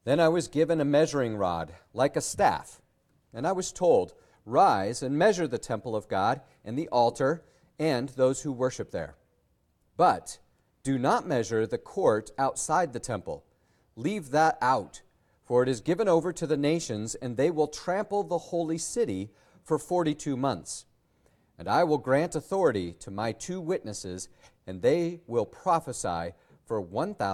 Then I was given a measuring rod, like a staff, and I was told, "Rise and measure the temple of God and the altar and those who worship there. But do not measure the court outside the temple. Leave that out, for it is given over to the nations, and they will trample the holy city for 42 months. And I will grant authority to my 2 witnesses, and they will prophesy for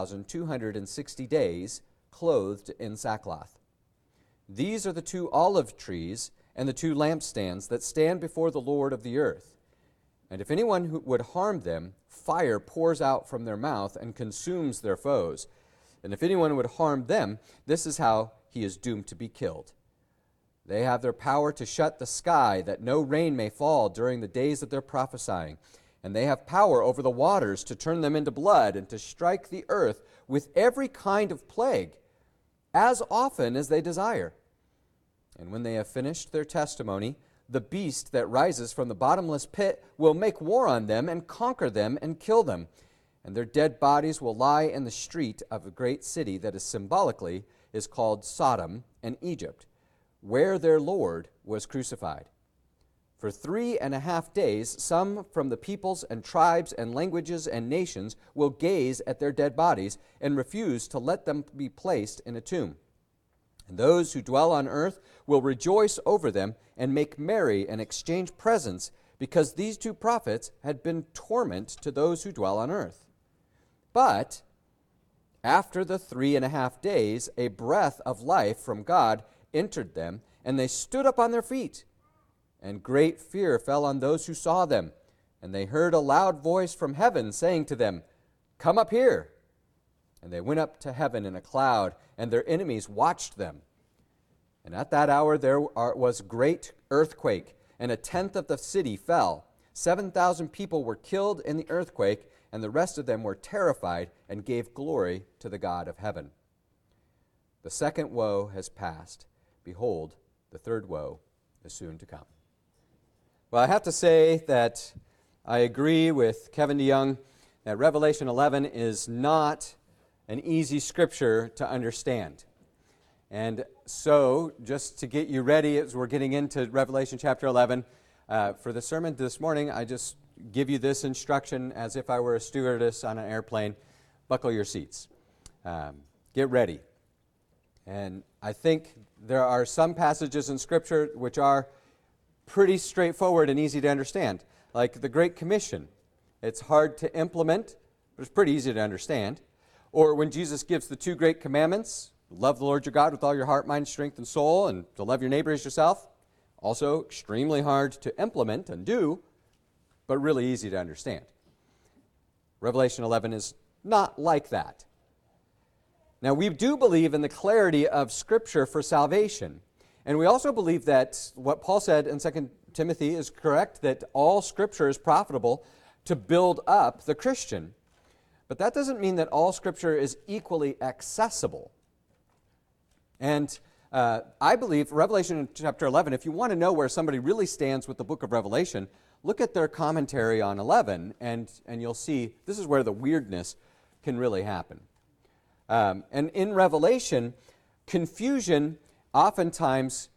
1,260 days, clothed in sackcloth. These are the 2 olive trees and the 2 lampstands that stand before the Lord of the earth. And if anyone who would harm them, fire pours out from their mouth and consumes their foes. And if anyone would harm them, this is how he is doomed to be killed. They have their power to shut the sky, that no rain may fall during the days of their prophesying. And they have power over the waters to turn them into blood and to strike the earth with every kind of plague, as often as they desire. And when they have finished their testimony, the beast that rises from the bottomless pit will make war on them and conquer them and kill them. And their dead bodies will lie in the street of a great city that is symbolically is called Sodom and Egypt, where their Lord was crucified. For 3.5 days, some from the peoples and tribes and languages and nations will gaze at their dead bodies and refuse to let them be placed in a tomb. And those who dwell on earth will rejoice over them and make merry and exchange presents, because these 2 prophets had been torment to those who dwell on earth. But after the 3.5 days, a breath of life from God entered them, and they stood up on their feet. And great fear fell on those who saw them. And they heard a loud voice from heaven saying to them, "Come up here." And they went up to heaven in a cloud, and their enemies watched them. And at that hour there was great earthquake, and 1/10 of the city fell. 7,000 people were killed in the earthquake, and the rest of them were terrified and gave glory to the God of heaven. The second woe has passed. Behold, the third woe is soon to come. Well, I have to say that I agree with Kevin DeYoung that Revelation 11 is not an easy scripture to understand. And so, just to get you ready as we're getting into Revelation chapter 11, for the sermon this morning, I just give you this instruction as if I were a stewardess on an airplane. Buckle your seats. Get ready. And I think there are some passages in Scripture which are pretty straightforward and easy to understand, like the Great Commission. It's hard to implement, but it's pretty easy to understand. Or when Jesus gives the 2 great commandments, love the Lord your God with all your heart, mind, strength, and soul, and to love your neighbor as yourself, also extremely hard to implement and do, but really easy to understand. Revelation 11 is not like that. Now, we do believe in the clarity of Scripture for salvation. And we also believe that what Paul said in 2 Timothy is correct, that all Scripture is profitable to build up the Christian. But that doesn't mean that all Scripture is equally accessible. And I believe Revelation chapter 11, if you want to know where somebody really stands with the book of Revelation, look at their commentary on 11, and you'll see this is where the weirdness can really happen. And in Revelation, confusion oftentimes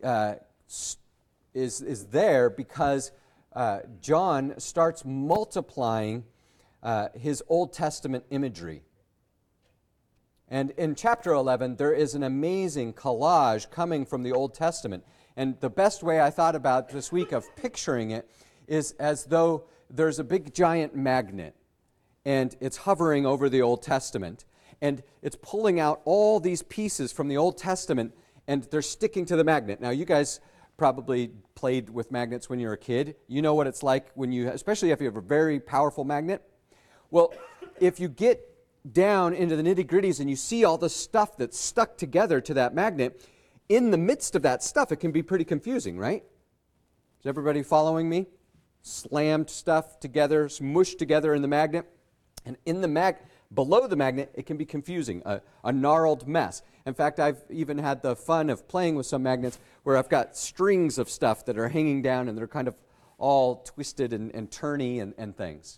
is there because John starts multiplying his Old Testament imagery. And in chapter 11, there is an amazing collage coming from the Old Testament. And the best way I thought about this week of picturing it is as though there's a big giant magnet, and it's hovering over the Old Testament. And it's pulling out all these pieces from the Old Testament, and they're sticking to the magnet. Now, you guys probably played with magnets when you were a kid. You know what it's like when you, especially if you have a very powerful magnet. Well, if you get down into the nitty-gritties and you see all the stuff that's stuck together to that magnet, in the midst of that stuff, it can be pretty confusing, right? Is everybody following me? Slammed stuff together, smushed together in the magnet. And in the below the magnet, it can be confusing, a gnarled mess. In fact, I've even had the fun of playing with some magnets where I've got strings of stuff that are hanging down and they're kind of all twisted and turny and things.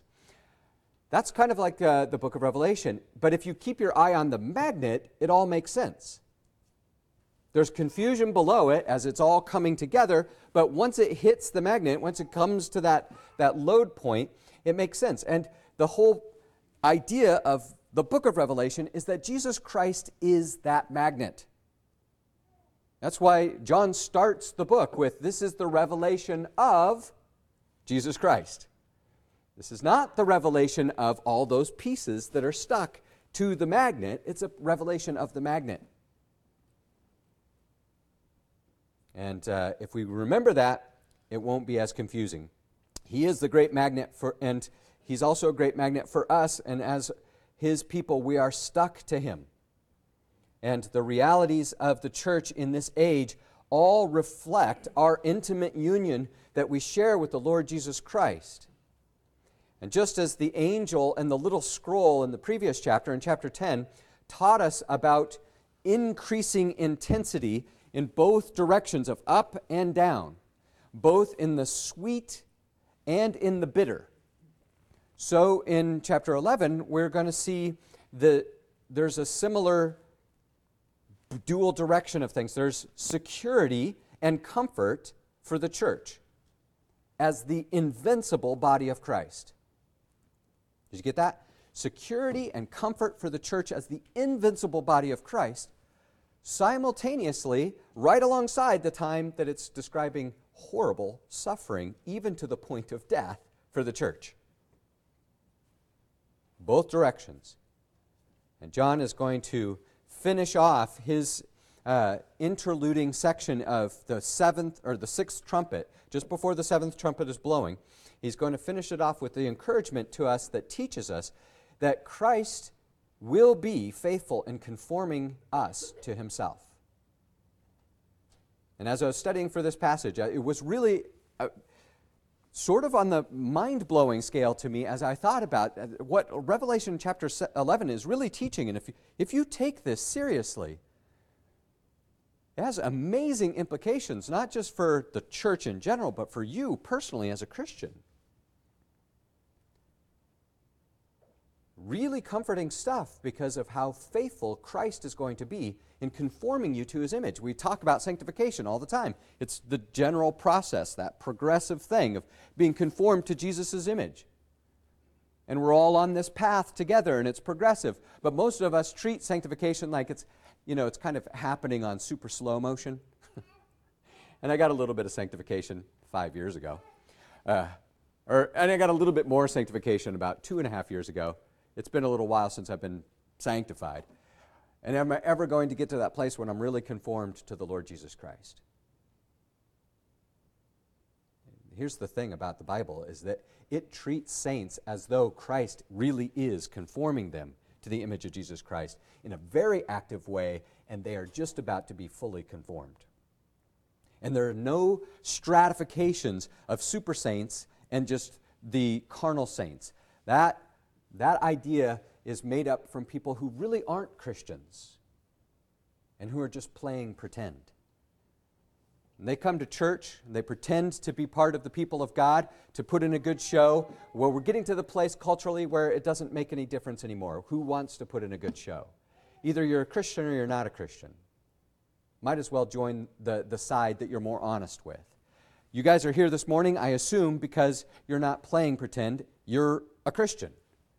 That's kind of like the book of Revelation. But if you keep your eye on the magnet, it all makes sense. There's confusion below it as it's all coming together, but once it hits the magnet, once it comes to that load point, it makes sense. And the whole idea of the book of Revelation is that Jesus Christ is that magnet. That's why John starts the book with, this is the revelation of Jesus Christ. This is not the revelation of all those pieces that are stuck to the magnet. It's a revelation of the magnet. And if we remember that, it won't be as confusing. He is the great magnet and he's also a great magnet for us, and as his people, we are stuck to him. And the realities of the church in this age all reflect our intimate union that we share with the Lord Jesus Christ. And just as the angel and the little scroll in the previous chapter, in chapter 10, taught us about increasing intensity in both directions of up and down, both in the sweet and in the bitter. So in chapter 11, we're going to see that there's a similar dual direction of things. There's security and comfort for the church as the invincible body of Christ. Did you get that? Security and comfort for the church as the invincible body of Christ, simultaneously, right alongside the time that it's describing horrible suffering, even to the point of death for the church. Both directions. And John is going to finish off his interluding section of the sixth trumpet, just before the seventh trumpet is blowing. He's going to finish it off with the encouragement to us that teaches us that Christ will be faithful in conforming us to himself. And as I was studying for this passage, it was really sort of on the mind-blowing scale to me as I thought about what Revelation chapter 11 is really teaching. And if you take this seriously, it has amazing implications, not just for the church in general, but for you personally as a Christian. Really comforting stuff because of how faithful Christ is going to be in conforming you to his image. We talk about sanctification all the time. It's the general process, that progressive thing of being conformed to Jesus' image. And we're all on this path together, and it's progressive. But most of us treat sanctification like it's kind of happening on super slow motion. And I got a little bit of sanctification 5 years ago. And I got a little bit more sanctification about 2.5 years ago. It's been a little while since I've been sanctified. And am I ever going to get to that place when I'm really conformed to the Lord Jesus Christ? Here's the thing about the Bible, is that it treats saints as though Christ really is conforming them to the image of Jesus Christ in a very active way, and they are just about to be fully conformed. And there are no stratifications of super saints and just the carnal saints. That idea is made up from people who really aren't Christians and who are just playing pretend. And they come to church, and they pretend to be part of the people of God, to put in a good show. Well, we're getting to the place culturally where it doesn't make any difference anymore. Who wants to put in a good show? Either you're a Christian or you're not a Christian. Might as well join the side that you're more honest with. You guys are here this morning, I assume, because you're not playing pretend. You're a Christian.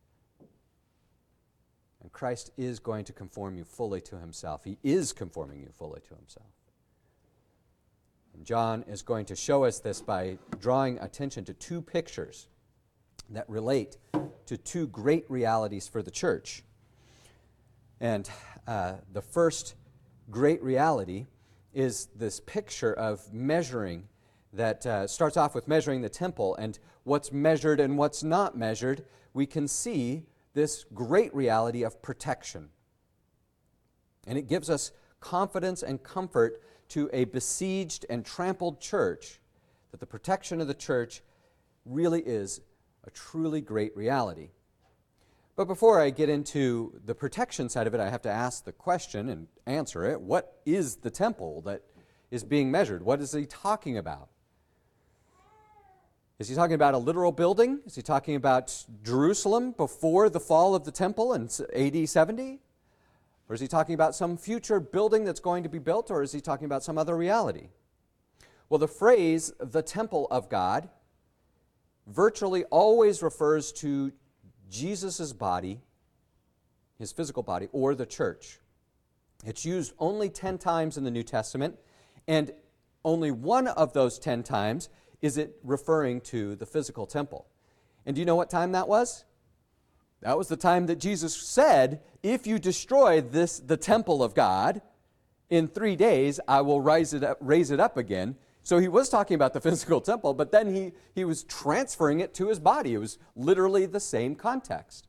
And Christ is going to conform you fully to himself. He is conforming you fully to himself. And John is going to show us this by drawing attention to two pictures that relate to two great realities for the church. And the first great reality is this picture of measuring that starts off with measuring the temple, and what's measured and what's not measured. We can see this great reality of protection. And it gives us confidence and comfort to a besieged and trampled church that the protection of the church really is a truly great reality. But before I get into the protection side of it, I have to ask the question and answer it. What is the temple that is being measured? What is he talking about? Is he talking about a literal building? Is he talking about Jerusalem before the fall of the temple in AD 70? Or is he talking about some future building that's going to be built, or is he talking about some other reality? Well, the phrase, the temple of God, virtually always refers to Jesus' body, his physical body, or the church. It's used only 10 times in the New Testament, and only one of those 10 times is it referring to the physical temple. And do you know what time that was? That was the time that Jesus said, if you destroy the temple of God, in 3 days I will raise it up again. So he was talking about the physical temple, but then he was transferring it to his body. It was literally the same context.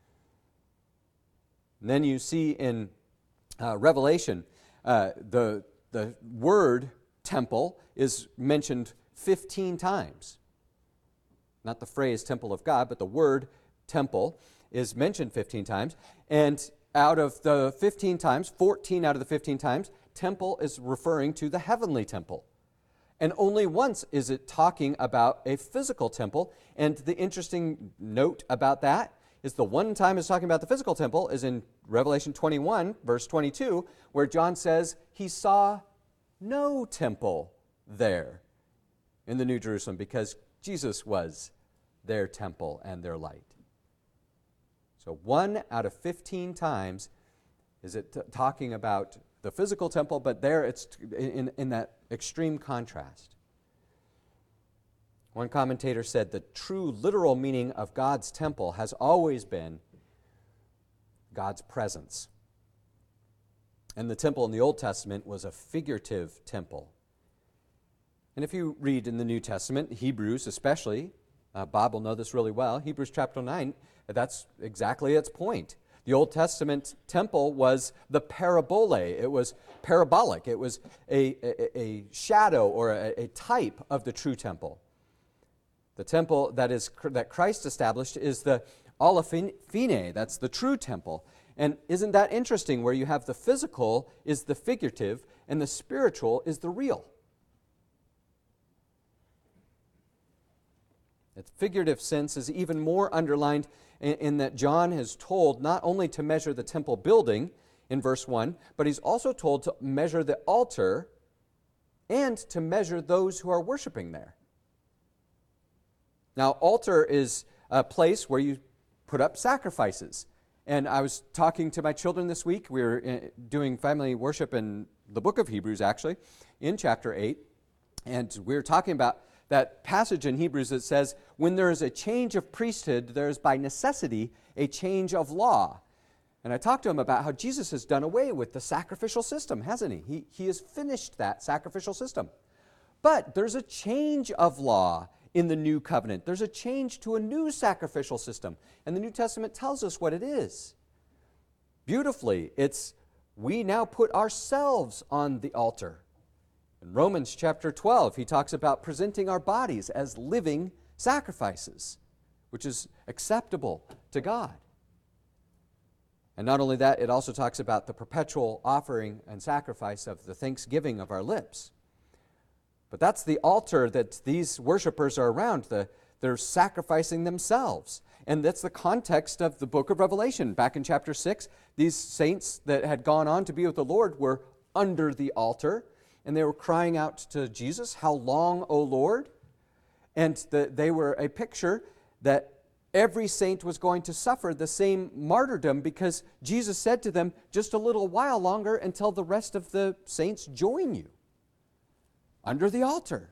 And then you see in Revelation, the word temple is mentioned 15 times. Not the phrase temple of God, but the word temple is mentioned 15 times. And out of the 15 times, 14 out of the 15 times, temple is referring to the heavenly temple. And only once is it talking about a physical temple. And the interesting note about that is the one time it's talking about the physical temple is in Revelation 21, verse 22, where John says he saw no temple there in the New Jerusalem because Jesus was their temple and their light. So 1 out of 15 times is it talking about the physical temple, but there it's in that extreme contrast. One commentator said the true literal meaning of God's temple has always been God's presence. And the temple in the Old Testament was a figurative temple. And if you read in the New Testament, Hebrews especially, Bob will know this really well, Hebrews chapter 9, that's exactly its point. The Old Testament temple was the parabole. It was parabolic. It was a shadow or a type of the true temple. The temple that Christ established is the Alephine, that's the true temple. And isn't that interesting, where you have the physical is the figurative and the spiritual is the real? Its figurative sense is even more underlined in that John is told not only to measure the temple building in verse 1, but he's also told to measure the altar and to measure those who are worshiping there. Now, altar is a place where you put up sacrifices. And I was talking to my children this week. We were doing family worship in the book of Hebrews, actually, in chapter 8. And we were talking about that passage in Hebrews that says, when there is a change of priesthood, there is by necessity a change of law. And I talked to him about how Jesus has done away with the sacrificial system, hasn't he? He has finished that sacrificial system. But there's a change of law in the new covenant. There's a change to a new sacrificial system. And the New Testament tells us what it is. Beautifully, it's we now put ourselves on the altar. In Romans chapter 12, he talks about presenting our bodies as living sacrifices, which is acceptable to God. And not only that, it also talks about the perpetual offering and sacrifice of the thanksgiving of our lips. But that's the altar that these worshipers are around. They're sacrificing themselves. And that's the context of the book of Revelation. Back in chapter 6, these saints that had gone on to be with the Lord were under the altar, and they were crying out to Jesus, "How long, O Lord?" And they were a picture that every saint was going to suffer the same martyrdom, because Jesus said to them, just a little while longer until the rest of the saints join you under the altar.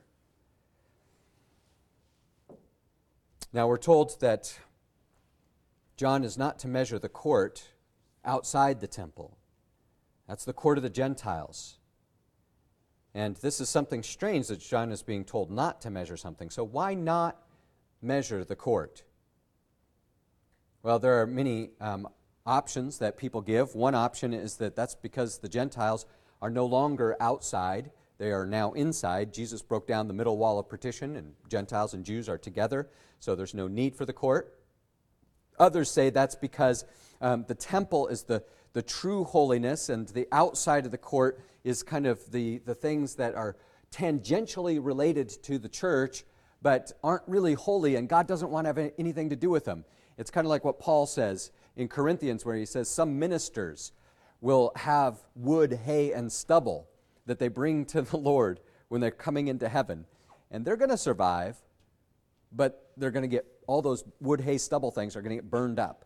Now we're told that John is not to measure the court outside the temple. That's the court of the Gentiles. And this is something strange that John is being told not to measure something. So why not measure the court? Well, there are many options that people give. One option is that that's because the Gentiles are no longer outside. They are now inside. Jesus broke down the middle wall of partition, and Gentiles and Jews are together, so there's no need for the court. Others say that's because the temple is the true holiness, and the outside of the court is kind of the things that are tangentially related to the church, but aren't really holy, and God doesn't want to have anything to do with them. It's kind of like what Paul says in Corinthians, where he says some ministers will have wood, hay, and stubble that they bring to the Lord when they're coming into heaven. And they're going to survive, but they're going to get, all those wood, hay, stubble things are going to get burned up.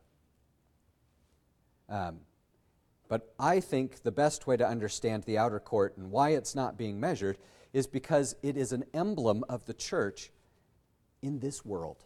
But I think the best way to understand the outer court and why it's not being measured is because it is an emblem of the church in this world,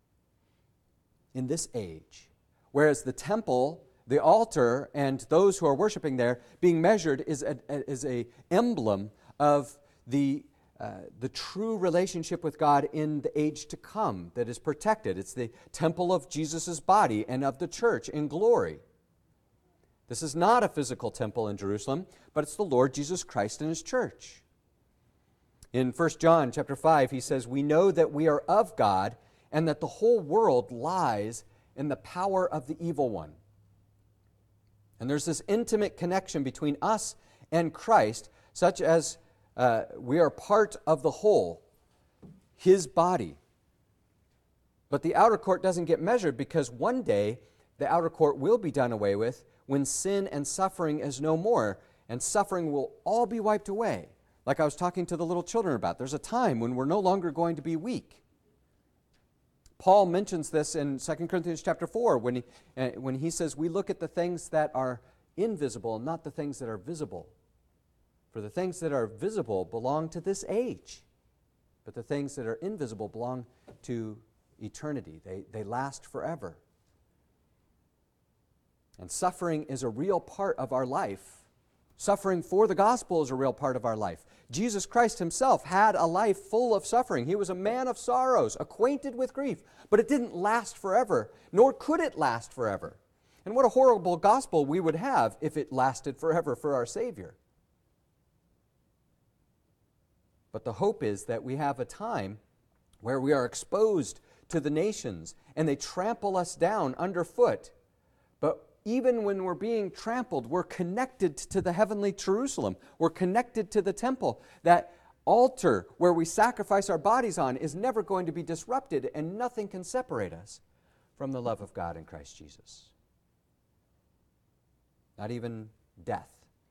in this age. Whereas the temple, the altar, and those who are worshiping there being measured is a emblem of the true relationship with God in the age to come that is protected. It's the temple of Jesus' body and of the church in glory. This is not a physical temple in Jerusalem, but it's the Lord Jesus Christ and His church. In 1 John chapter 5, he says, "We know that we are of God and that the whole world lies in the power of the evil one." And there's this intimate connection between us and Christ, such as we are part of the whole, His body. But the outer court doesn't get measured because one day the outer court will be done away with when sin and suffering is no more, and suffering will all be wiped away. Like I was talking to the little children about, there's a time when we're no longer going to be weak. Paul mentions this in 2 Corinthians chapter 4 when he says, we look at the things that are invisible and not the things that are visible. For the things that are visible belong to this age, but the things that are invisible belong to eternity. They last forever. And suffering is a real part of our life. Suffering for the gospel is a real part of our life. Jesus Christ Himself had a life full of suffering. He was a man of sorrows, acquainted with grief, but it didn't last forever, nor could it last forever. And what a horrible gospel we would have if it lasted forever for our Savior. But the hope is that we have a time where we are exposed to the nations and they trample us down underfoot. But even when we're being trampled, we're connected to the heavenly Jerusalem. We're connected to the temple. That altar where we sacrifice our bodies on is never going to be disrupted, and nothing can separate us from the love of God in Christ Jesus. Not even death.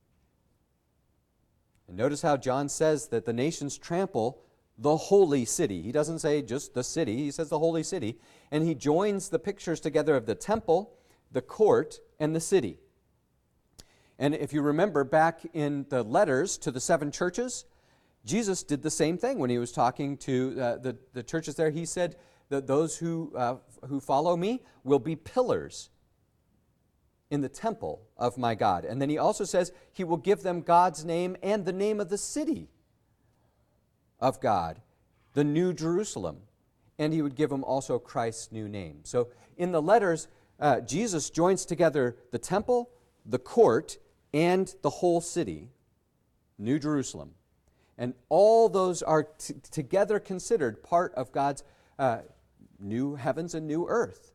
And notice how John says that the nations trample the holy city. He doesn't say just the city, he says the holy city. And he joins the pictures together of the temple, the court, and the city. And if you remember back in the letters to the 7 churches, Jesus did the same thing when He was talking to the churches there. He said that those who follow me will be pillars in the temple of my God. And then He also says He will give them God's name and the name of the city of God, the New Jerusalem. And He would give them also Christ's new name. So in the letters, Jesus joins together the temple, the court, and the whole city, New Jerusalem. And all those are together considered part of God's new heavens and new earth.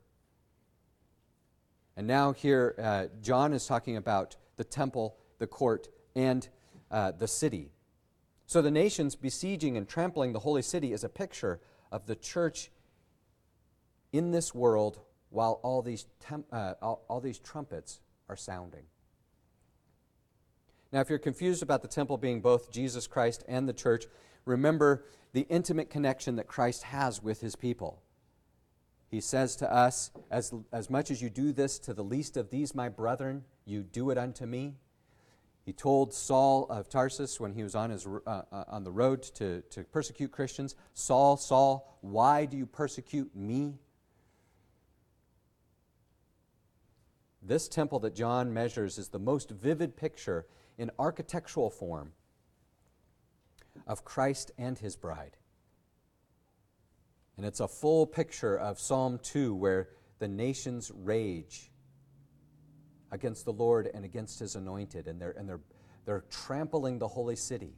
And now here, John is talking about the temple, the court, and the city. So the nations besieging and trampling the holy city is a picture of the church in this world while all these trumpets are sounding. Now, if you're confused about the temple being both Jesus Christ and the church, remember the intimate connection that Christ has with His people. He says to us, as much as you do this to the least of these, my brethren, you do it unto me. He told Saul of Tarsus when he was on the road to persecute Christians, Saul, Saul, why do you persecute me? This temple that John measures is the most vivid picture in architectural form of Christ and His bride. And it's a full picture of Psalm 2 where the nations rage against the Lord and against His anointed, and they're trampling the holy city.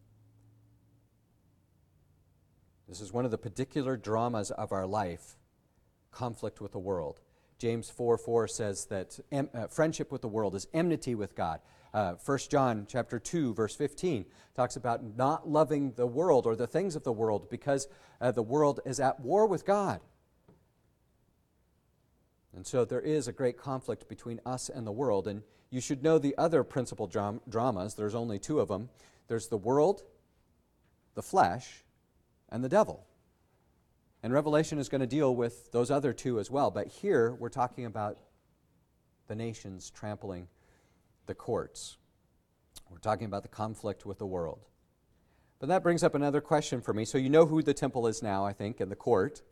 This is one of the particular dramas of our life, conflict with the world. James 4:4 says that friendship with the world is enmity with God. 1 John chapter 2, verse 15 talks about not loving the world or the things of the world because the world is at war with God. And so there is a great conflict between us and the world. And you should know the other principal dramas. There's only two of them. There's the world, the flesh, and the devil. And Revelation is going to deal with those other two as well. But here we're talking about the nations trampling the courts. We're talking about the conflict with the world. But that brings up another question for me. So you know who the temple is now, I think, and the court.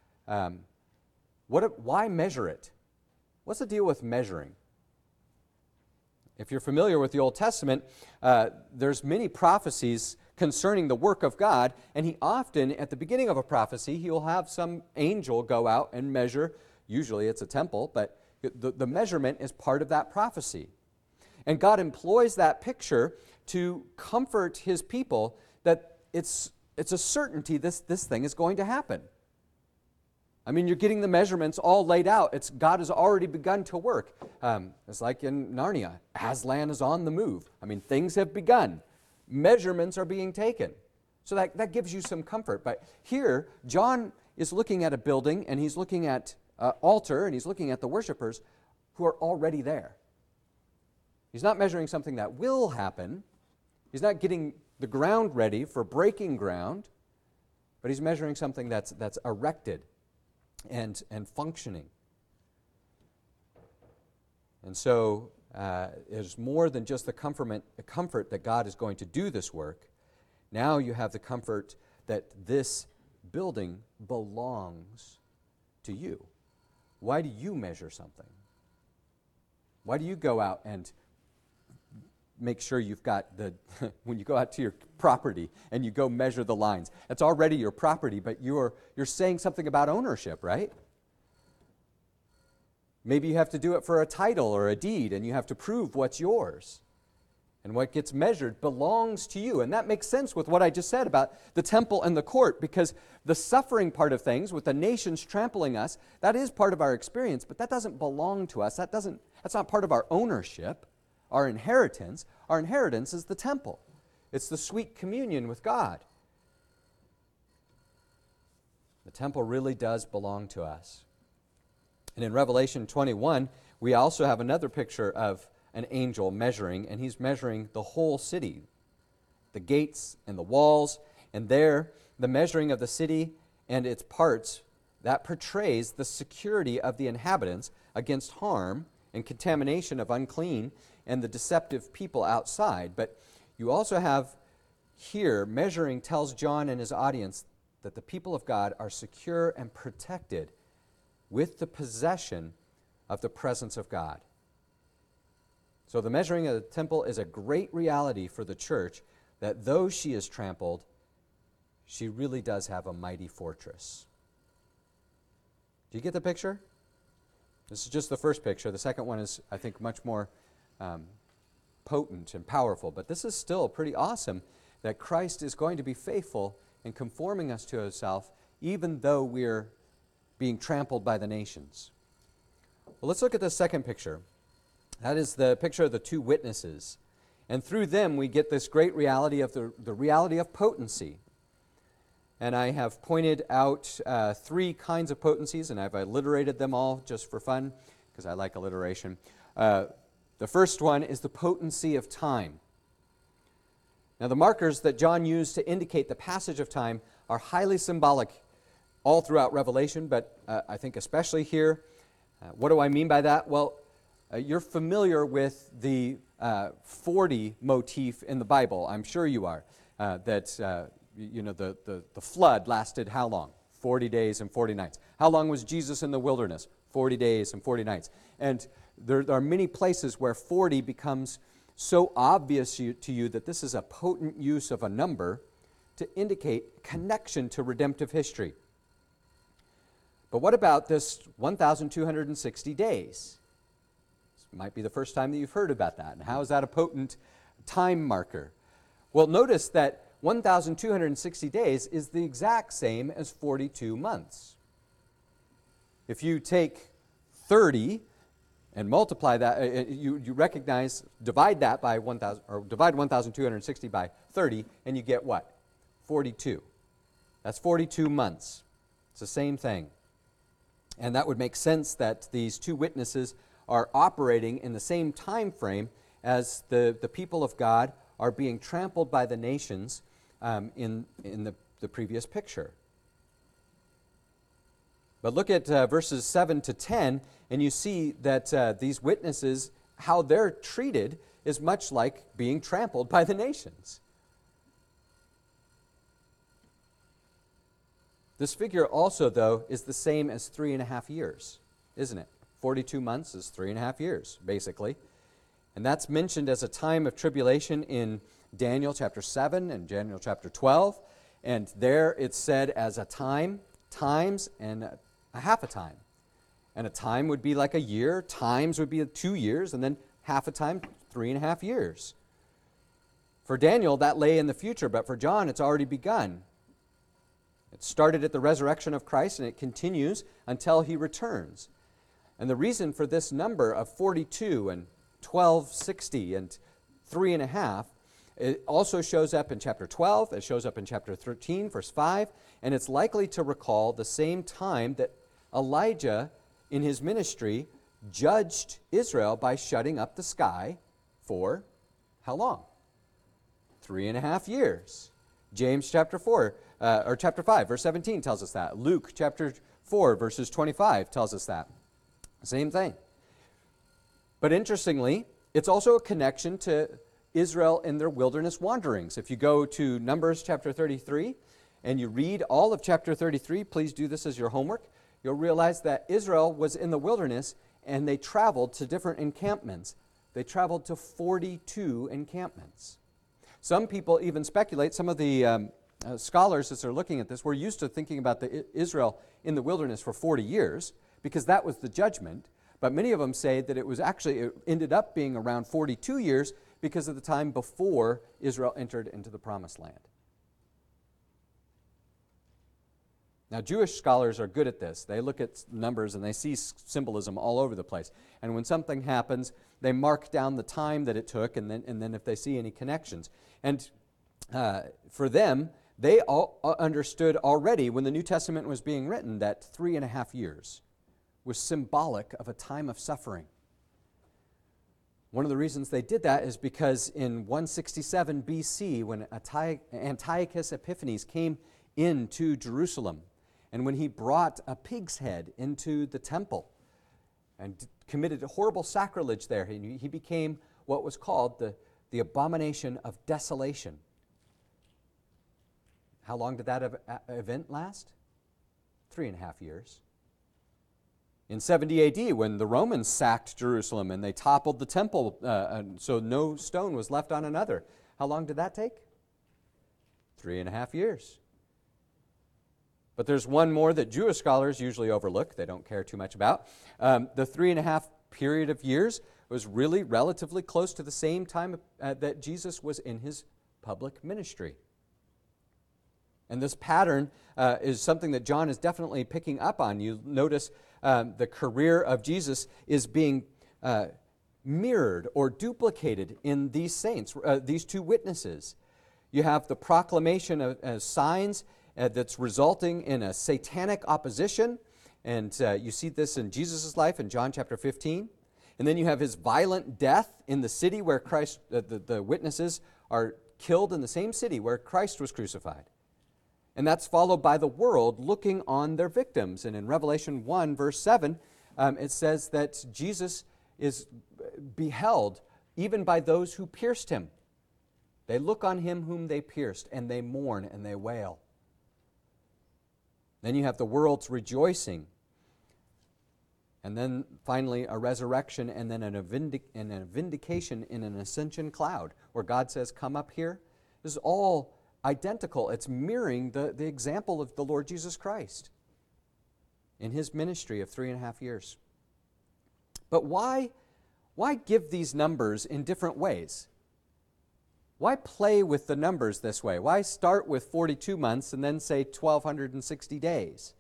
Why measure it? What's the deal with measuring? If you're familiar with the Old Testament, there's many prophecies concerning the work of God, and he often, at the beginning of a prophecy, he'll have some angel go out and measure. Usually it's a temple, but the measurement is part of that prophecy. And God employs that picture to comfort his people that it's a certainty this thing is going to happen. I mean, you're getting the measurements all laid out. God has already begun to work. It's like in Narnia. Aslan is on the move. I mean, things have begun. Measurements are being taken. So that gives you some comfort. But here, John is looking at a building, and he's looking at an altar, and he's looking at the worshipers who are already there. He's not measuring something that will happen. He's not getting the ground ready for breaking ground, but he's measuring something that's erected and functioning. And so it's more than just the comfort that God is going to do this work. Now you have the comfort that this building belongs to you. Why do you measure something? Why do you go out and make sure you've got when you go out to your property and you go measure the lines, it's already your property, but you're saying something about ownership, right? Maybe you have to do it for a title or a deed, and you have to prove what's yours. And what gets measured belongs to you. And that makes sense with what I just said about the temple and the court, because the suffering part of things, with the nations trampling us, that is part of our experience, but that doesn't belong to us. That's not part of our ownership. Our inheritance is the temple. It's the sweet communion with God. The temple really does belong to us. And in Revelation 21, we also have another picture of an angel measuring, and he's measuring the whole city, the gates and the walls, and there, the measuring of the city and its parts, that portrays the security of the inhabitants against harm and contamination of unclean and the deceptive people outside. But you also have here, measuring tells John and his audience that the people of God are secure and protected with the possession of the presence of God. So the measuring of the temple is a great reality for the church, that though she is trampled, she really does have a mighty fortress. Do you get the picture? This is just the first picture. The second one is, I think, much more potent and powerful. But this is still pretty awesome, that Christ is going to be faithful in conforming us to himself, even though we're being trampled by the nations. Well, let's look at the second picture. That is the picture of the two witnesses. And through them, we get this great reality of the reality of potency. And I have pointed out three kinds of potencies, and I've alliterated them all just for fun, because I like alliteration. The first one is the potency of time. Now, the markers that John used to indicate the passage of time are highly symbolic all throughout Revelation, but I think especially here. What do I mean by that? Well, you're familiar with the 40 motif in the Bible. I'm sure you are. The flood lasted how long? 40 days and 40 nights. How long was Jesus in the wilderness? 40 days and 40 nights. And there are many places where 40 becomes so obvious to you that this is a potent use of a number to indicate connection to redemptive history. But what about this 1,260 days? This might be the first time that you've heard about that. And how is that a potent time marker? Well, notice that 1,260 days is the exact same as 42 months. If you take 30 and multiply that, you recognize, divide that by 1,000, or divide 1,260 by 30, and you get what? 42. That's 42 months. It's the same thing. And that would make sense that these two witnesses are operating in the same time frame as the people of God are being trampled by the nations in the previous picture. But look at verses 7 to 10, and you see that these witnesses, how they're treated, is much like being trampled by the nations. This figure also, though, is the same as 3.5 years, isn't it? 42 months is 3.5 years, basically. And that's mentioned as a time of tribulation in Daniel chapter 7 and Daniel chapter 12. And there it's said as a time, times, and a half a time. And a time would be like a year, times would be 2 years, and then half a time, 3.5 years. For Daniel, that lay in the future, but for John, it's already begun. It started at the resurrection of Christ, and it continues until he returns. And the reason for this number of 42 and 1260 and 3.5, it also shows up in chapter 12, it shows up in chapter 13, verse 5, and it's likely to recall the same time that Elijah, in his ministry, judged Israel by shutting up the sky for how long? 3.5 years. James chapter 4, or chapter 5, verse 17 tells us that. Luke chapter 4, verses 25 tells us that. Same thing. But interestingly, it's also a connection to Israel in their wilderness wanderings. If you go to Numbers chapter 33 and you read all of chapter 33, please do this as your homework, you'll realize that Israel was in the wilderness and they traveled to different encampments. They traveled to 42 encampments. Some people even speculate, some of the scholars as they're looking at this, were used to thinking about Israel in the wilderness for 40 years because that was the judgment. But many of them say that it ended up being around 42 years because of the time before Israel entered into the Promised Land. Now, Jewish scholars are good at this. They look at numbers and they see symbolism all over the place. And when something happens, they mark down the time that it took, and then if they see any connections. And for them, they all understood already when the New Testament was being written that 3.5 years was symbolic of a time of suffering. One of the reasons they did that is because in 167 BC, when Antiochus Epiphanes came into Jerusalem, and when he brought a pig's head into the temple and committed a horrible sacrilege there, he became what was called the abomination of desolation. How long did that event last? 3.5 years. In 70 AD, when the Romans sacked Jerusalem and they toppled the temple, so no stone was left on another, how long did that take? 3.5 years. But there's one more that Jewish scholars usually overlook, they don't care too much about. The 3.5 period of years was really relatively close to the same time that Jesus was in his public ministry. And this pattern is something that John is definitely picking up on. You notice the career of Jesus is being mirrored or duplicated in these saints, these two witnesses. You have the proclamation of signs that's resulting in a satanic opposition, and you see this in Jesus' life in John chapter 15. And then you have his violent death in the city where Christ, the witnesses are killed in the same city where Christ was crucified. And that's followed by the world looking on their victims. And in Revelation 1, verse 7, it says that Jesus is beheld even by those who pierced him. They look on him whom they pierced, and they mourn and they wail. Then you have the world's rejoicing. And then finally a resurrection, and then a vindication in an ascension cloud, where God says, come up here. This is all identical. It's mirroring the example of the Lord Jesus Christ in his ministry of 3.5 years. But why give these numbers in different ways? Why play with the numbers this way? Why start with 42 months and then say 1,260 days?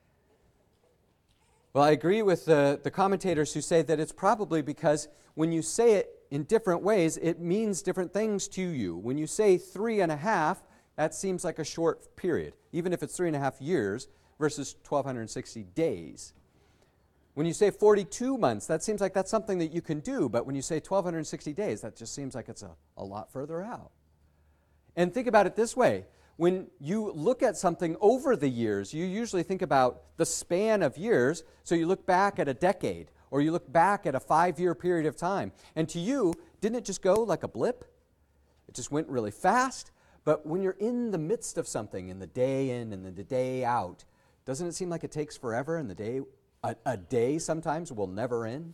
Well, I agree with the commentators who say that it's probably because when you say it in different ways, it means different things to you. When you say 3.5, that seems like a short period, even if it's 3.5 years versus 1,260 days. When you say 42 months, that seems like that's something that you can do, but when you say 1,260 days, that just seems like it's a lot further out. And think about it this way. When you look at something over the years, you usually think about the span of years, so you look back at a decade, or you look back at a 5-year period of time. And to you, didn't it just go like a blip? It just went really fast. But when you're in the midst of something, in the day in and the day out, doesn't it seem like it takes forever, and a day sometimes will never end?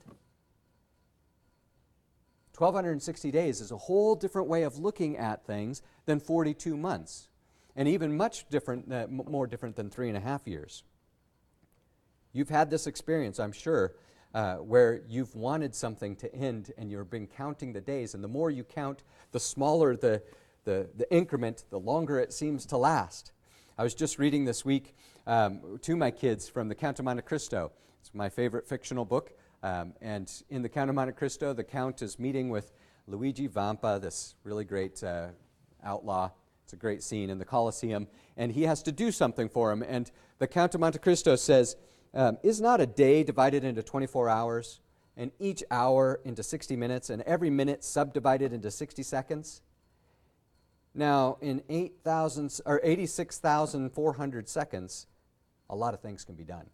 1,260 days is a whole different way of looking at things than 42 months, and even much different, more different than 3.5 years. You've had this experience, I'm sure, where you've wanted something to end and you've been counting the days, and the more you count, the smaller the increment, the longer it seems to last. I was just reading this week to my kids from The Count of Monte Cristo. It's my favorite fictional book. And in The Count of Monte Cristo, the Count is meeting with Luigi Vampa, this really great outlaw. It's a great scene in the Colosseum. And he has to do something for him. And the Count of Monte Cristo says, is not a day divided into 24 hours, and each hour into 60 minutes, and every minute subdivided into 60 seconds? Now, in 86,400 seconds, a lot of things can be done.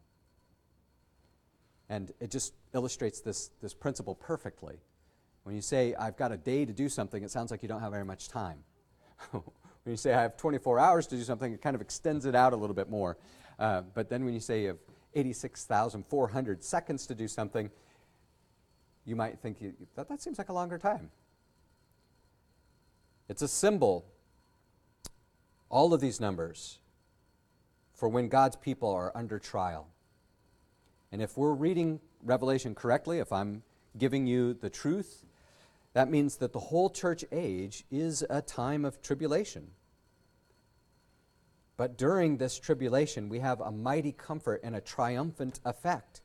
And it just illustrates this principle perfectly. When you say, I've got a day to do something, it sounds like you don't have very much time. When you say, I have 24 hours to do something, it kind of extends it out a little bit more. But then when you say you have 86,400 seconds to do something, you might think that seems like a longer time. It's a symbol, all of these numbers, for when God's people are under trial. And if we're reading Revelation correctly, if I'm giving you the truth, that means that the whole church age is a time of tribulation. But during this tribulation, we have a mighty comfort and a triumphant effect.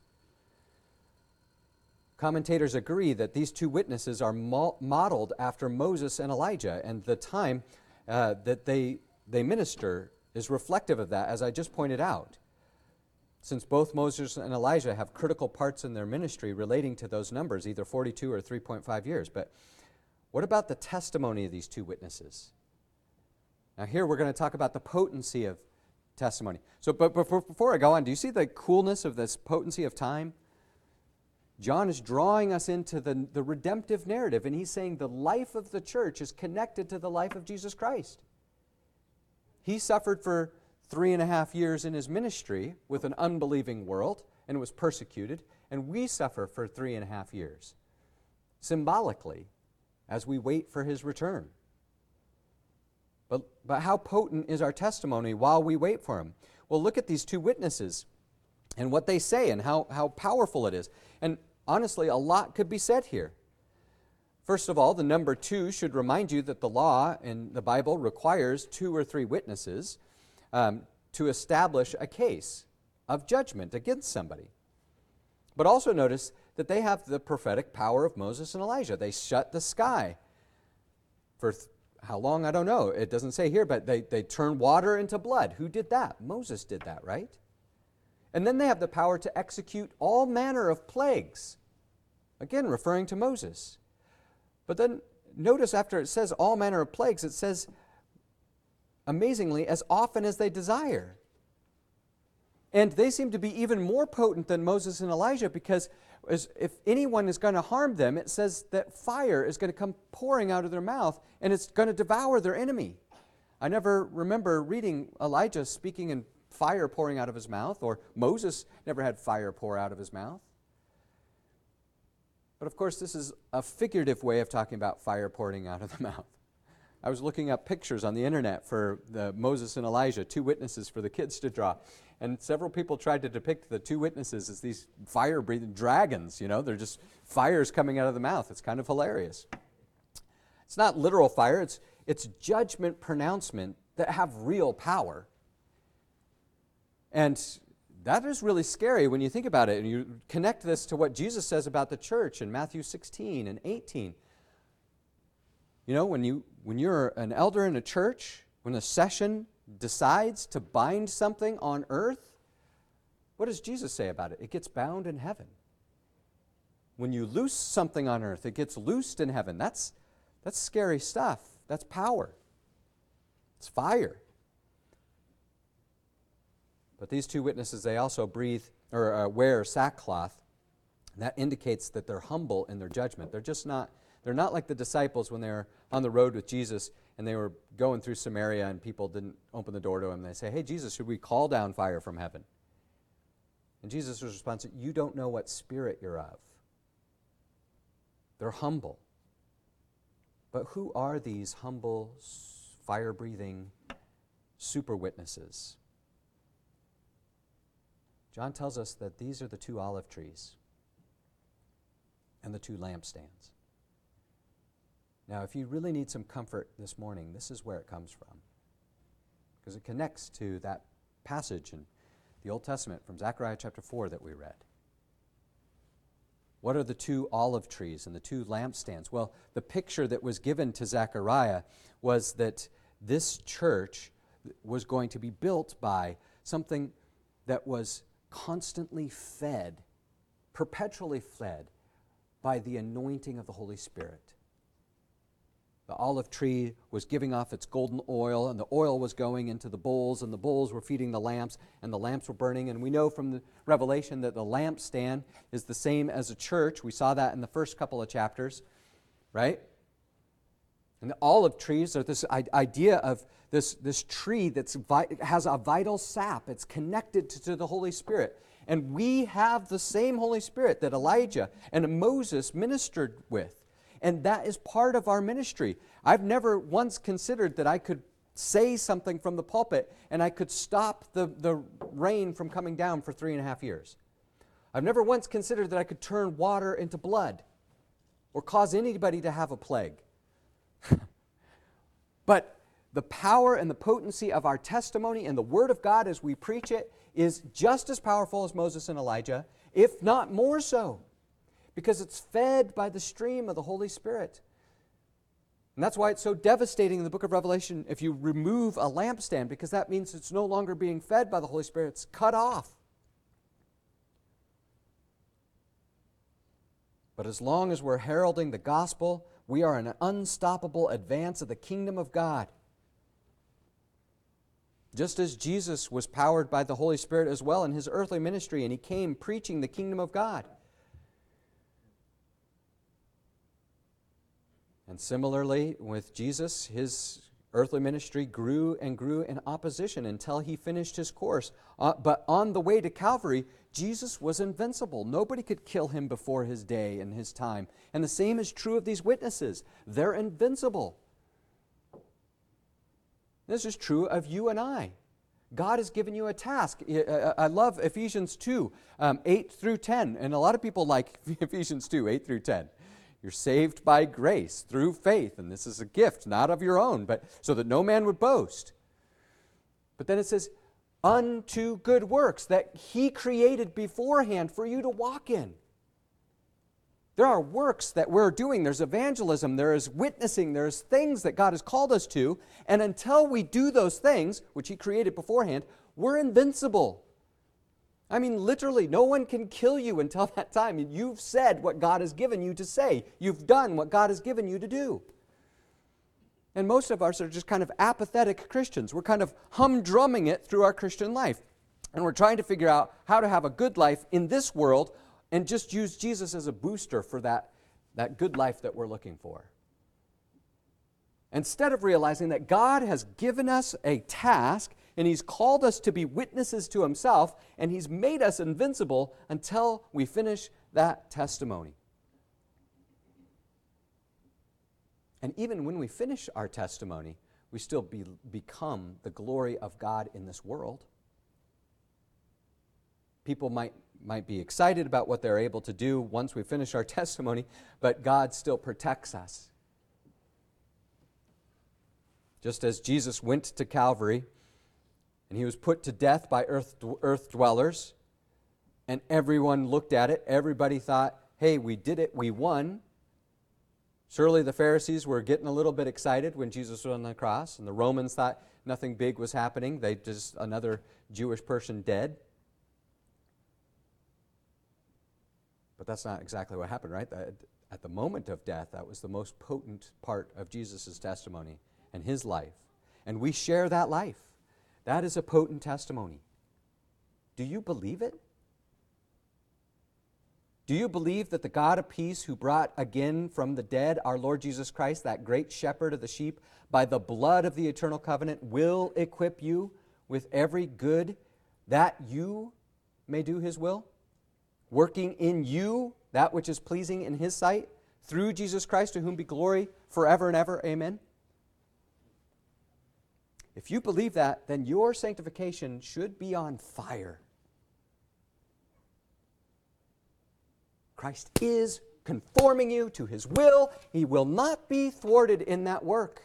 Commentators agree that these two witnesses are modeled after Moses and Elijah, and the time that they minister is reflective of that, as I just pointed out. Since both Moses and Elijah have critical parts in their ministry relating to those numbers, either 42 or 3.5 years. But what about the testimony of these two witnesses? Now here we're going to talk about the potency of testimony. So, but before I go on, do you see the coolness of this potency of time? John is drawing us into the redemptive narrative, and he's saying the life of the church is connected to the life of Jesus Christ. He suffered for 3.5 years in his ministry with an unbelieving world and was persecuted, and we suffer for 3.5 years, symbolically, as we wait for his return. But how potent is our testimony while we wait for him? Well, look at these two witnesses and what they say and how powerful it is. And honestly, a lot could be said here. First of all, the number 2 should remind you that the law in the Bible requires 2 or 3 witnesses to establish a case of judgment against somebody. But also notice that they have the prophetic power of Moses and Elijah. They shut the sky for how long? I don't know. It doesn't say here, but they turn water into blood. Who did that? Moses did that, right? And then they have the power to execute all manner of plagues. Again, referring to Moses. But then notice after it says all manner of plagues, it says, amazingly, as often as they desire. And they seem to be even more potent than Moses and Elijah, because if anyone is going to harm them, it says that fire is going to come pouring out of their mouth, and it's going to devour their enemy. I never remember reading Elijah speaking in fire pouring out of his mouth, or Moses never had fire pour out of his mouth. But of course, this is a figurative way of talking about fire pouring out of the mouth. I was looking up pictures on the internet for the Moses and Elijah, 2 witnesses for the kids to draw. And several people tried to depict the 2 witnesses as these fire-breathing dragons. You know, they're just fires coming out of the mouth. It's kind of hilarious. It's not literal fire. It's judgment pronouncement that have real power. And that is really scary when you think about it. And you connect this to what Jesus says about the church in Matthew 16 and 18. You know, when you're an elder in a church, when a session decides to bind something on earth, what does Jesus say about it? It gets bound in heaven. when you loose something on earth, it gets loosed in heaven. That's scary stuff. That's power. It's fire. But these two witnesses, they also wear sackcloth. And that indicates that they're humble in their judgment. They're not like the disciples when they were on the road with Jesus and they were going through Samaria and people didn't open the door to them. They say, hey, Jesus, should we call down fire from heaven? And Jesus' response, you don't know what spirit you're of. They're humble. But who are these humble, fire-breathing super witnesses? John tells us that these are the two olive trees and the two lampstands. Now, if you really need some comfort this morning, this is where it comes from. Because it connects to that passage in the Old Testament from Zechariah chapter 4 that we read. What are the two olive trees and the two lampstands? Well, the picture that was given to Zechariah was that this church was going to be built by something that was constantly fed, perpetually fed by the anointing of the Holy Spirit. The olive tree was giving off its golden oil, and the oil was going into the bowls, and the bowls were feeding the lamps, and the lamps were burning. And we know from the Revelation that the lampstand is the same as a church. We saw that in the first couple of chapters, right? And the olive trees are this idea of this tree that has a vital sap. It's connected to the Holy Spirit. And we have the same Holy Spirit that Elijah and Moses ministered with. And that is part of our ministry. I've never once considered that I could say something from the pulpit and I could stop the rain from coming down for 3.5 years. I've never once considered that I could turn water into blood or cause anybody to have a plague. But the power and the potency of our testimony and the Word of God as we preach it is just as powerful as Moses and Elijah, if not more so, because it's fed by the stream of the Holy Spirit. And that's why it's so devastating in the book of Revelation if you remove a lampstand, because that means it's no longer being fed by the Holy Spirit. It's cut off. But as long as we're heralding the gospel, we are in an unstoppable advance of the kingdom of God. Just as Jesus was powered by the Holy Spirit as well in his earthly ministry, and he came preaching the kingdom of God. And similarly, with Jesus, his earthly ministry grew and grew in opposition until he finished his course. But on the way to Calvary, Jesus was invincible. Nobody could kill him before his day and his time. And the same is true of these witnesses. They're invincible. This is true of you and I. God has given you a task. I love Ephesians 2, 8 through 10. And a lot of people like Ephesians 2, 8 through 10. You're saved by grace through faith, and this is a gift, not of your own, but so that no man would boast. But then it says, unto good works that he created beforehand for you to walk in. There are works that we're doing. There's evangelism, there is witnessing, there's things that God has called us to, and until we do those things, which he created beforehand, we're invincible. I mean, literally, no one can kill you until that time. You've said what God has given you to say. You've done what God has given you to do. And most of us are just kind of apathetic Christians. We're kind of humdrumming it through our Christian life. And we're trying to figure out how to have a good life in this world and just use Jesus as a booster for that good life that we're looking for. Instead of realizing that God has given us a task and he's called us to be witnesses to himself, and he's made us invincible until we finish that testimony. And even when we finish our testimony, we still become the glory of God in this world. People might be excited about what they're able to do once we finish our testimony, but God still protects us. Just as Jesus went to Calvary, and he was put to death by earth dwellers, and everyone looked at it. Everybody thought, hey, we did it, we won. Surely the Pharisees were getting a little bit excited when Jesus was on the cross, and the Romans thought nothing big was happening. They just another Jewish person dead. But that's not exactly what happened, right? At the moment of death, that was the most potent part of Jesus' testimony and his life. And we share that life. That is a potent testimony. Do you believe it? Do you believe that the God of peace who brought again from the dead our Lord Jesus Christ, that great shepherd of the sheep, by the blood of the eternal covenant, will equip you with every good that you may do his will? Working in you that which is pleasing in his sight, through Jesus Christ, to whom be glory forever and ever. Amen. If you believe that, then your sanctification should be on fire. Christ is conforming you to his will. He will not be thwarted in that work.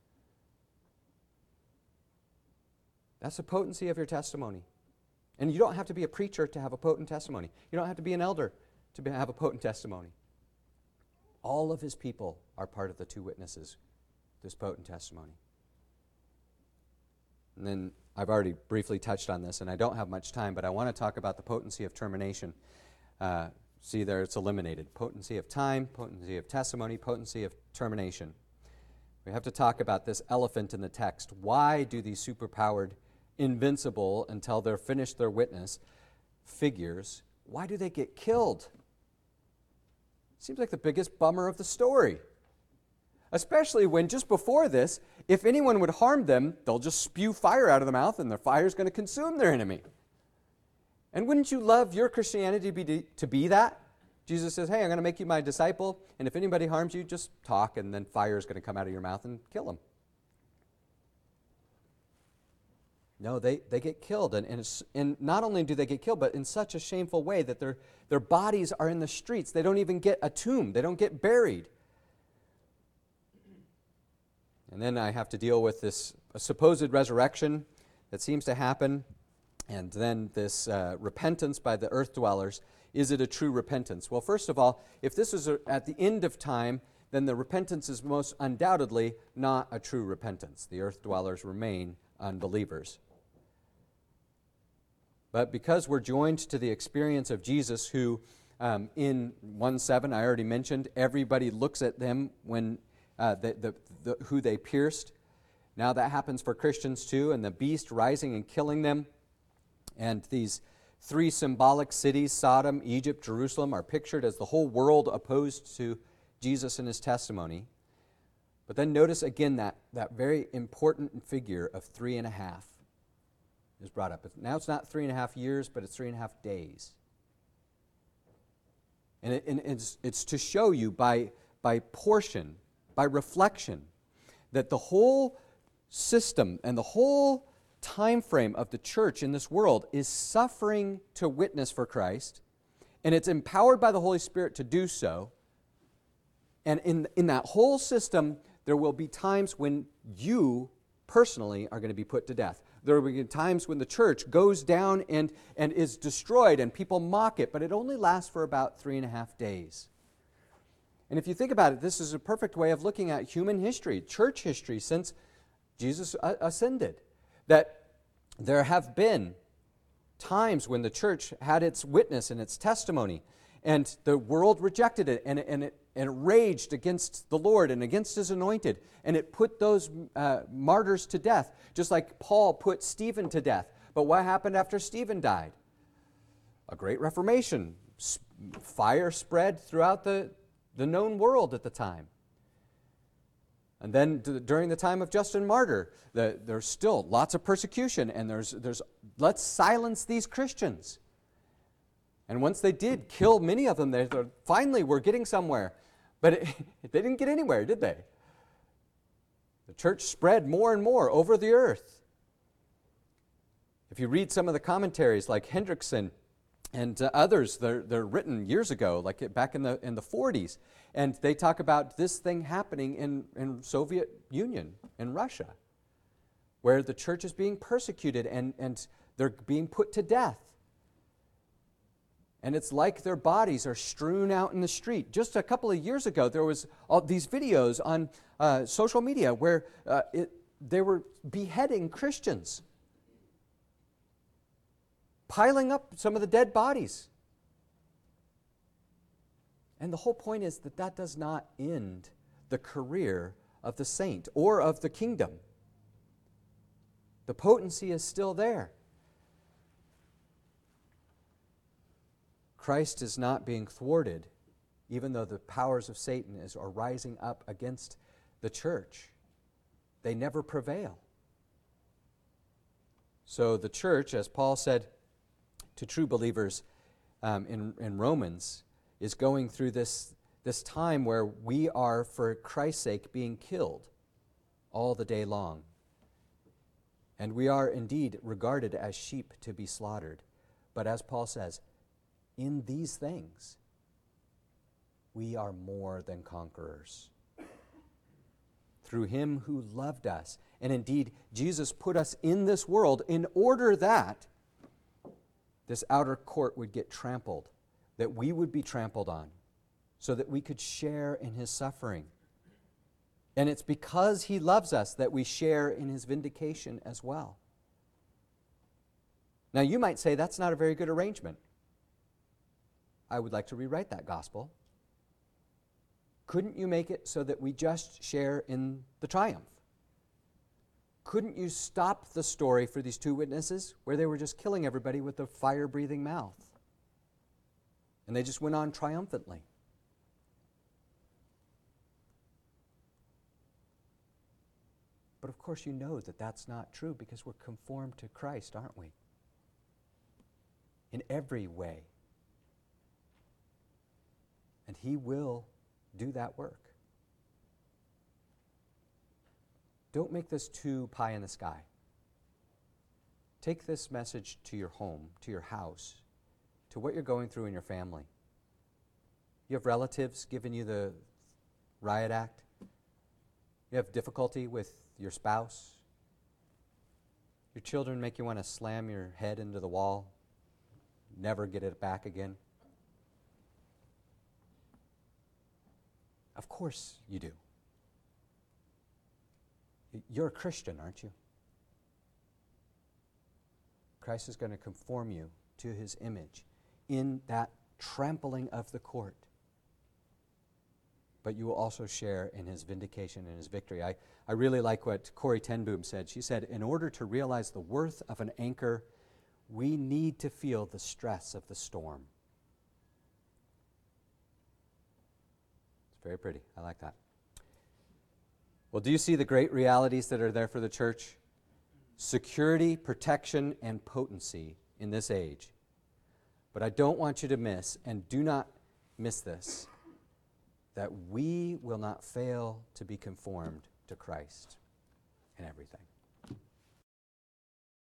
That's the potency of your testimony. And you don't have to be a preacher to have a potent testimony. You don't have to be an elder to have a potent testimony. All of his people are part of the two witnesses, this potent testimony. And then I've already briefly touched on this, and I don't have much time, but I want to talk about the potency of termination. See there, it's eliminated. Potency of time, potency of testimony, potency of termination. We have to talk about this elephant in the text. Why do these superpowered, invincible, until they're finished their witness, figures, why do they get killed? Seems like the biggest bummer of the story. Especially when just before this, if anyone would harm them, they'll just spew fire out of the mouth and the fire is going to consume their enemy. And wouldn't you love your Christianity to be that? Jesus says, hey, I'm going to make you my disciple, and if anybody harms you, just talk, and then fire is going to come out of your mouth and kill them. No, they get killed, and not only do they get killed, but in such a shameful way that their bodies are in the streets. They don't even get a tomb. They don't get buried. And then I have to deal with this supposed resurrection that seems to happen, and then this repentance by the earth dwellers. Is it a true repentance? Well, first of all, if this is at the end of time, then the repentance is most undoubtedly not a true repentance. The earth dwellers remain unbelievers. But because we're joined to the experience of Jesus, who in 1:7, I already mentioned, everybody looks at them when who they pierced. Now that happens for Christians too, and the beast rising and killing them. And these three symbolic cities, Sodom, Egypt, Jerusalem, are pictured as the whole world opposed to Jesus and his testimony. But then notice again that very important figure of 3.5 is brought up. Now it's not 3.5 years, but it's 3.5 days. And it's to show you by portion, by reflection, that the whole system and the whole time frame of the church in this world is suffering to witness for Christ, and it's empowered by the Holy Spirit to do so. And in that whole system, there will be times when you personally are going to be put to death. There will be times when the church goes down and is destroyed and people mock it, but it only lasts for about 3.5 days. And if you think about it, this is a perfect way of looking at human history, church history, since Jesus ascended. That there have been times when the church had its witness and its testimony, and the world rejected it, and it raged against the Lord and against his anointed, and it put those martyrs to death, just like Paul put Stephen to death. But what happened after Stephen died? A great reformation. Fire spread throughout the known world at the time. And then during the time of Justin Martyr, there's still lots of persecution, and there's let's silence these Christians. And once they did kill many of them, they finally were getting somewhere. But they didn't get anywhere, did they? The church spread more and more over the earth. If you read some of the commentaries like Hendrickson and others, they're written years ago, like back in the 40s, and they talk about this thing happening in Soviet Union, in Russia, where the church is being persecuted and they're being put to death. And it's like their bodies are strewn out in the street. Just a couple of years ago, there was all these videos on social media where they were beheading Christians, piling up some of the dead bodies. And the whole point is that that does not end the career of the saint or of the kingdom. The potency is still there. Christ is not being thwarted, even though the powers of Satan are rising up against the church. They never prevail. So the church, as Paul said to true believers in Romans, is going through this time where we are, for Christ's sake, being killed all the day long. And we are indeed regarded as sheep to be slaughtered. But as Paul says, in these things, we are more than conquerors. Through him who loved us. And indeed, Jesus put us in this world in order that this outer court would get trampled, that we would be trampled on, so that we could share in his suffering. And it's because he loves us that we share in his vindication as well. Now, you might say that's not a very good arrangement. I would like to rewrite that gospel. Couldn't you make it so that we just share in the triumph? Couldn't you stop the story for these two witnesses where they were just killing everybody with a fire-breathing mouth? And they just went on triumphantly. But of course you know that that's not true because we're conformed to Christ, aren't we? In every way. And he will do that work. Don't make this too pie in the sky. Take this message to your home, to your house, to what you're going through in your family. You have relatives giving you the riot act. You have difficulty with your spouse. Your children make you want to slam your head into the wall, never get it back again. Of course you do. You're a Christian, aren't you? Christ is going to conform you to his image in that trampling of the court. But you will also share in his vindication and his victory. I really like what Corrie ten Boom said. She said, in order to realize the worth of an anchor, we need to feel the stress of the storm. It's very pretty. I like that. Well, do you see the great realities that are there for the church? Security, protection, and potency in this age. But I don't want you to miss, and do not miss this, that we will not fail to be conformed to Christ in everything.